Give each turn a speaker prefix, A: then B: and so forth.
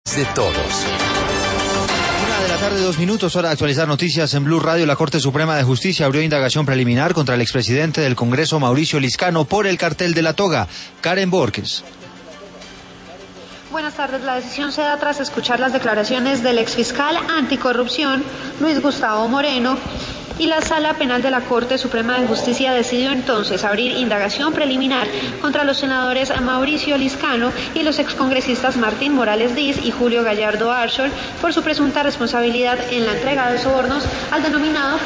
A: De todos.
B: 1:02 hora de actualizar noticias en Blue Radio. La Corte Suprema de Justicia abrió indagación preliminar contra el expresidente del Congreso, Mauricio Liscano, por el cartel de la toga. Karen Borges.
C: Buenas tardes. La decisión se da tras escuchar las declaraciones del exfiscal anticorrupción, Luis Gustavo Moreno, y la Sala Penal de la Corte Suprema de Justicia decidió entonces abrir indagación preliminar contra los senadores Mauricio Liscano y los excongresistas Martín Morales Diz y Julio Gallardo Archol por su presunta responsabilidad en la entrega de sobornos al denominado